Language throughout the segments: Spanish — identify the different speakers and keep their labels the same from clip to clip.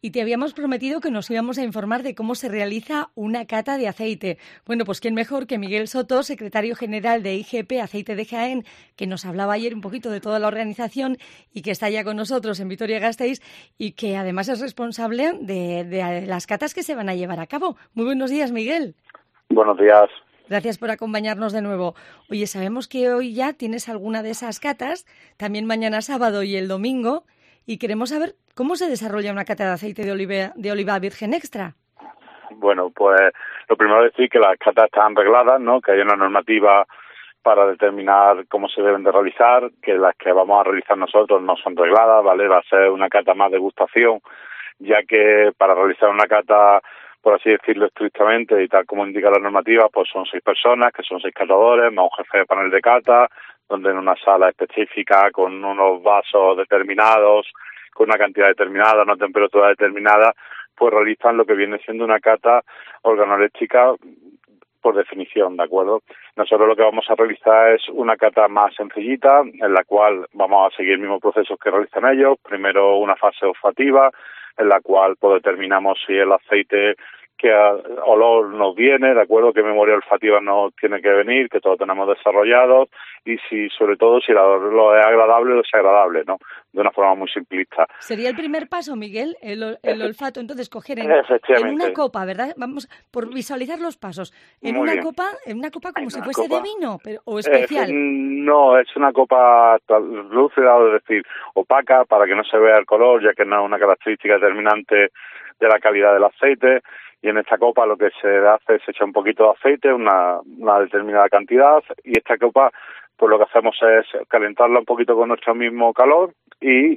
Speaker 1: y te habíamos prometido que nos íbamos a informar de cómo se realiza una cata de aceite. Bueno, pues quién mejor que Miguel Soto, secretario general de IGP Aceite de Jaén, que nos hablaba ayer un poquito de toda la organización y que está ya con nosotros en Vitoria-Gasteiz y que además es responsable de las catas que se van a llevar a cabo. Muy buenos días, Miguel.
Speaker 2: Buenos días.
Speaker 1: Gracias por acompañarnos de nuevo. Oye, sabemos que hoy ya tienes alguna de esas catas, también mañana sábado y el domingo, y queremos saber cómo se desarrolla una cata de aceite de oliva virgen extra.
Speaker 2: Bueno, pues lo primero es decir que las catas están regladas, ¿no? Que hay una normativa para determinar cómo se deben de realizar, que las que vamos a realizar nosotros no son regladas, ¿vale? Va a ser una cata más degustación, ya que para realizar una cata, por así decirlo estrictamente, y tal como indica la normativa, pues son 6 personas, que son 6 catadores, más un jefe de panel de cata, donde en una sala específica, con unos vasos determinados, con una cantidad determinada, una temperatura determinada, pues realizan lo que viene siendo una cata organoléptica por definición, ¿de acuerdo? Nosotros lo que vamos a realizar es una cata más sencillita, en la cual vamos a seguir el mismo proceso que realizan ellos. Primero una fase olfativa, en la cual pues determinamos si el aceite qué olor nos viene, de acuerdo, qué memoria olfativa nos tiene que venir, que todos tenemos desarrollados, y si, sobre todo, si el olor es agradable o desagradable, ¿no? De una forma muy simplista.
Speaker 1: Sería el primer paso, Miguel, el olfato, entonces coger en una copa, ¿verdad? Vamos por visualizar los pasos. En una copa como si fuese de vino, o especial.
Speaker 2: No, es una copa lúcida, es decir, opaca, para que no se vea el color, ya que no es una característica determinante de la calidad del aceite. Y en esta copa lo que se hace es echar un poquito de aceite, una determinada cantidad, y esta copa pues lo que hacemos es calentarla un poquito con nuestro mismo calor y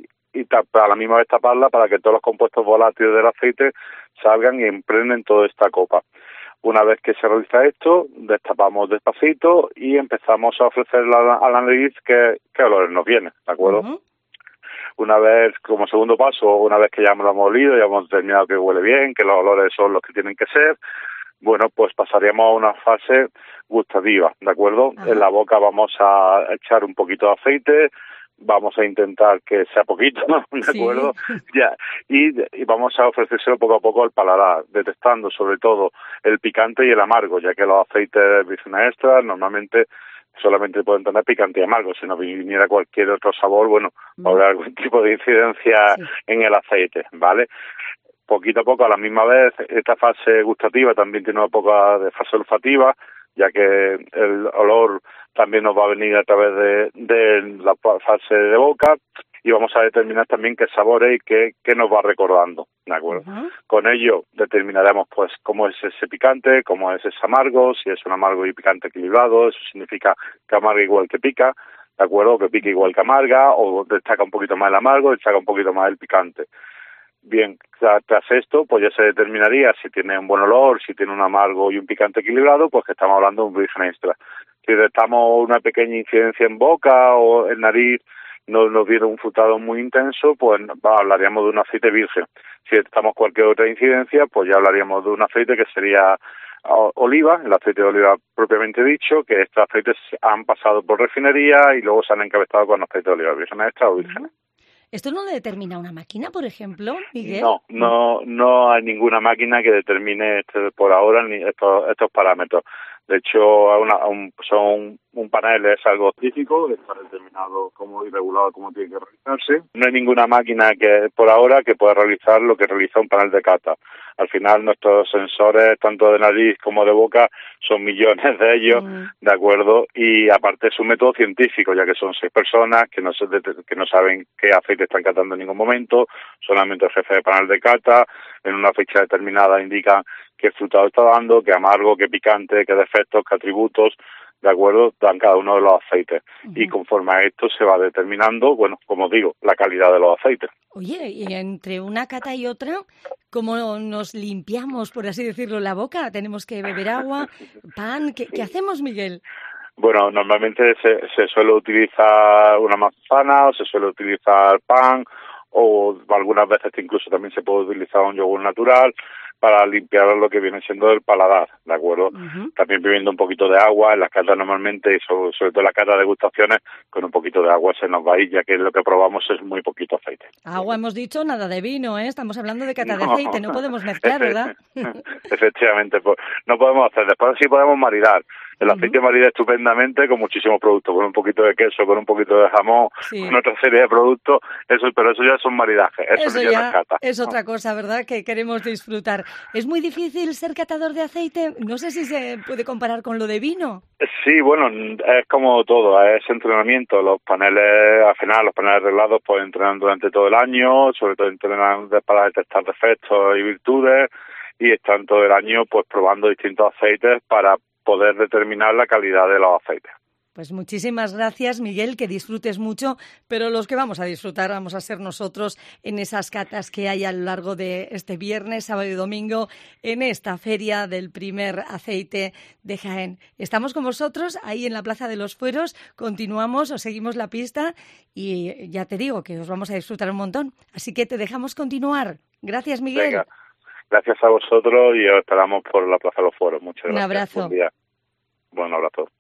Speaker 2: a la misma vez taparla para que todos los compuestos volátiles del aceite salgan y impregnen toda esta copa. Una vez que se realiza esto, destapamos despacito y empezamos a ofrecerle a la nariz qué olores nos viene, ¿de acuerdo? Uh-huh. Una vez, como segundo paso, una vez que ya lo hemos olido, ya hemos determinado que huele bien, que los olores son los que tienen que ser, bueno, pues pasaríamos a una fase gustativa, ¿de acuerdo? Ajá. En la boca vamos a echar un poquito de aceite, vamos a intentar que sea poquito, ¿de acuerdo? Sí. Ya, y vamos a ofrecérselo poco a poco al paladar, detectando sobre todo el picante y el amargo, ya que los aceites virgen extra normalmente solamente pueden tener picante y amargo. Si no viniera cualquier otro sabor, bueno, habrá algún tipo de incidencia en el aceite, ¿vale? Poquito a poco, a la misma vez, esta fase gustativa también tiene una poca de fase olfativa, ya que el olor también nos va a venir a través de la fase de boca, y vamos a determinar también qué sabores y qué nos va recordando, ¿de acuerdo? Uh-huh. Con ello determinaremos pues cómo es ese picante, cómo es ese amargo, si es un amargo y picante equilibrado, eso significa que amarga igual que pica, ¿de acuerdo? Que pica igual que amarga, o destaca un poquito más el amargo, destaca un poquito más el picante. Bien, tras esto, pues ya se determinaría si tiene un buen olor, si tiene un amargo y un picante equilibrado, pues que estamos hablando de un virgen extra. Si detectamos una pequeña incidencia en boca o en nariz, no nos viene un frutado muy intenso, pues hablaríamos de un aceite virgen. Si detectamos cualquier otra incidencia, pues ya hablaríamos de un aceite que sería oliva, el aceite de oliva propiamente dicho, que estos aceites han pasado por refinería y luego se han encabezado con aceite de oliva virgen extra o virgen.
Speaker 1: ¿Esto no lo determina una máquina, por ejemplo, Miguel?
Speaker 2: No hay ninguna máquina que determine por ahora ni estos parámetros. De hecho, son un panel, es algo científico, está determinado y regulado cómo tiene que realizarse. No hay ninguna máquina que por ahora que pueda realizar lo que realiza un panel de cata. Al final, nuestros sensores, tanto de nariz como de boca, son millones de ellos, ¿de acuerdo? Y aparte es un método científico, ya que son 6 personas que no saben qué aceite están catando en ningún momento, solamente el jefe de panel de cata, en una fecha determinada indican qué frutado está dando, qué amargo, qué picante, qué defectos, qué atributos, ¿de acuerdo? Dan cada uno de los aceites. Uh-huh. Y conforme a esto se va determinando, bueno, como digo, la calidad de los aceites.
Speaker 1: Oye, y entre una cata y otra, ¿cómo nos limpiamos, por así decirlo, la boca? ¿Tenemos que beber agua, pan? ¿Qué hacemos, Miguel?
Speaker 2: Bueno, normalmente se suele utilizar una manzana o se suele utilizar pan, o algunas veces incluso también se puede utilizar un yogur natural, para limpiar lo que viene siendo el paladar, ¿de acuerdo? También bebiendo un poquito de agua, en las catas normalmente, y sobre todo en la cata de degustaciones, con un poquito de agua se nos va a ir, ya que lo que probamos es muy poquito aceite.
Speaker 1: Agua hemos dicho, nada de vino, ¿eh? Estamos hablando de cata de aceite, no podemos mezclar, ¿verdad?
Speaker 2: Efectivamente, pues no podemos hacer, después sí podemos maridar. El aceite marida estupendamente con muchísimos productos, con un poquito de queso, con un poquito de jamón, con otra serie de productos, pero eso ya son maridajes, eso ya no es cata.
Speaker 1: Es otra cosa, ¿verdad?, que queremos disfrutar. ¿Es muy difícil ser catador de aceite? No sé si se puede comparar con lo de vino.
Speaker 2: Sí, bueno, es como todo, es entrenamiento. Los paneles, al final, los paneles arreglados, pues entrenan durante todo el año, sobre todo entrenan para detectar defectos y virtudes, y están todo el año pues probando distintos aceites para poder determinar la calidad de los aceites.
Speaker 1: Pues muchísimas gracias, Miguel, que disfrutes mucho, pero los que vamos a disfrutar vamos a ser nosotros en esas catas que hay a lo largo de este viernes, sábado y domingo, en esta feria del primer aceite de Jaén. Estamos con vosotros ahí en la Plaza de los Fueros, continuamos, os seguimos la pista y ya te digo que os vamos a disfrutar un montón. Así que te dejamos continuar. Gracias, Miguel.
Speaker 2: Venga. Gracias a vosotros y os esperamos por la Plaza de los Fueros. Muchas gracias.
Speaker 1: Un abrazo.
Speaker 2: Buen día. Buen abrazo.